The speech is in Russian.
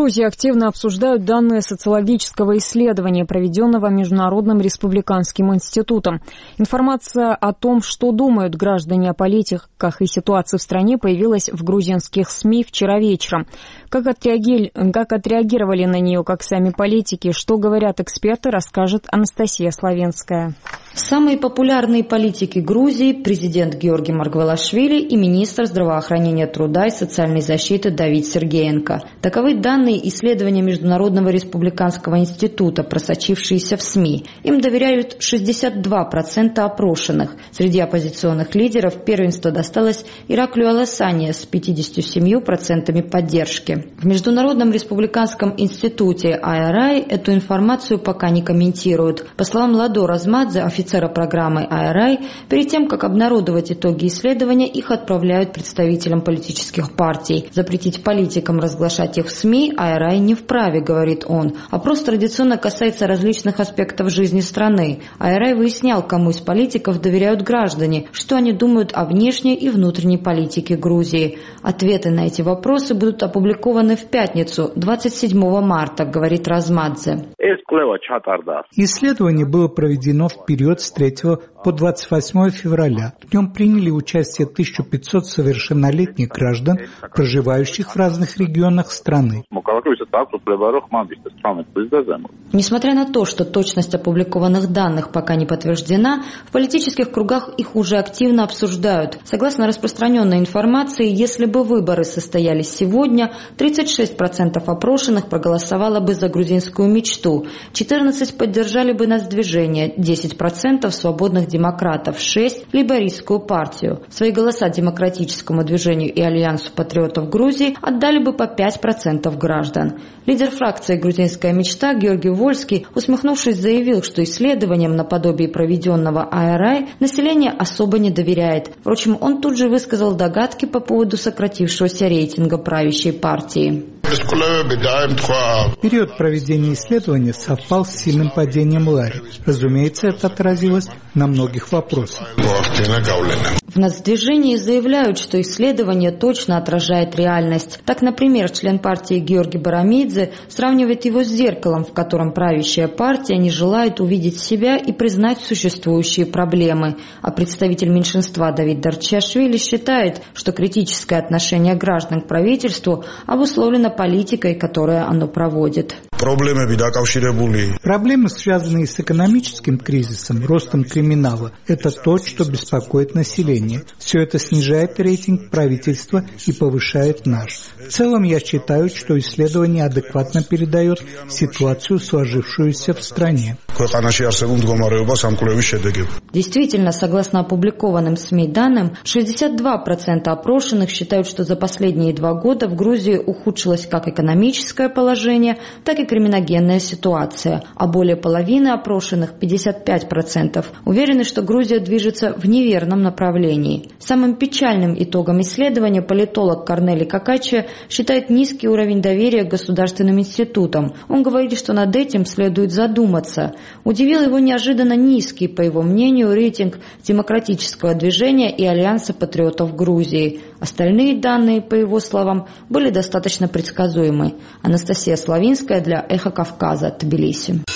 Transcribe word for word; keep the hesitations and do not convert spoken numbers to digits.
Грузии активно обсуждают данные социологического исследования, проведенного Международным республиканским институтом. Информация о том, что думают граждане о политиках и ситуации в стране, появилась в грузинских СМИ вчера вечером. Как отреаги... как отреагировали на нее как сами политики, что говорят эксперты, расскажет Анастасия Славенская. Самые популярные политики Грузии – президент Георгий Маргвелашвили и министр здравоохранения, труда и социальной защиты Давид Сергеенко. Таковы данные исследования Международного республиканского института, просочившиеся в СМИ. Им доверяют шестьдесят два процента опрошенных. Среди оппозиционных лидеров первенство досталось Ираклию Аласанье с пятьюдесятью семью процентами поддержки. В Международном республиканском институте ай ар ай эту информацию пока не комментируют. По словам Ладо Размадзе, офицера программы ай ар ай, перед тем, как обнародовать итоги исследования, их отправляют представителям политических партий. Запретить политикам разглашать их в СМИ ай ар ай не вправе, говорит он. Опрос традиционно касается различных аспектов жизни страны. ай ар ай выяснял, кому из политиков доверяют граждане, что они думают о внешней и внутренней политике Грузии. Ответы на эти вопросы будут опубликованы в пятницу, двадцать седьмого марта, говорит Размадзе. Исследование было проведено в период с третьего по двадцать восьмое февраля. В нем приняли участие тысяча пятьсот совершеннолетних граждан, проживающих в разных регионах страны. Несмотря на то, что точность опубликованных данных пока не подтверждена, в политических кругах их уже активно обсуждают. Согласно распространенной информации, если бы выборы состоялись сегодня, тридцать шесть процентов опрошенных проголосовало бы за грузинскую мечту, четырнадцать процентов поддержали бы нацдвижение, десять процентов свободных демократов, шесть процентов лейбористскую партию. Свои голоса демократическому движению и Альянсу патриотов Грузии отдали бы по пять процентов граждан. Лидер фракции «Грузинская мечта» Георгий Вольский, усмехнувшись, заявил, что исследованиям наподобие проведенного ай ар ай население особо не доверяет. Впрочем, он тут же высказал догадки по поводу сократившегося рейтинга правящей партии. Период проведения исследования совпал с сильным падением Лари. Разумеется, это отразилось на многих вопросах. В нацдвижении заявляют, что исследование точно отражает реальность. Так, например, член партии Георгий Барамидзе сравнивает его с зеркалом, в котором правящая партия не желает увидеть себя и признать существующие проблемы. А представитель меньшинства Давид Дарчашвили считает, что критическое отношение граждан к правительству обусловлено политикой, которую оно проводит. Проблемы, связанные с экономическим кризисом, ростом криминала, это то, что беспокоит население. Все это снижает рейтинг правительства и повышает наш. В целом, я считаю, что исследование адекватно передает ситуацию, сложившуюся в стране. Действительно, согласно опубликованным СМИ данным, шестьдесят два процента опрошенных считают, что за последние два года в Грузии ухудшилось как экономическое положение, так и криминогенная ситуация, а более половины опрошенных, пятьдесят пять процентов, уверены, что Грузия движется в неверном направлении. Самым печальным итогом исследования политолог Корнели Какачи считает низкий уровень доверия к государственным институтам. Он говорит, что над этим следует задуматься. Удивил его неожиданно низкий, по его мнению, рейтинг демократического движения и Альянса патриотов Грузии. Остальные данные, по его словам, были достаточно предсказуемы. Анастасия Славинская для «Эхо Кавказа», Тбилиси.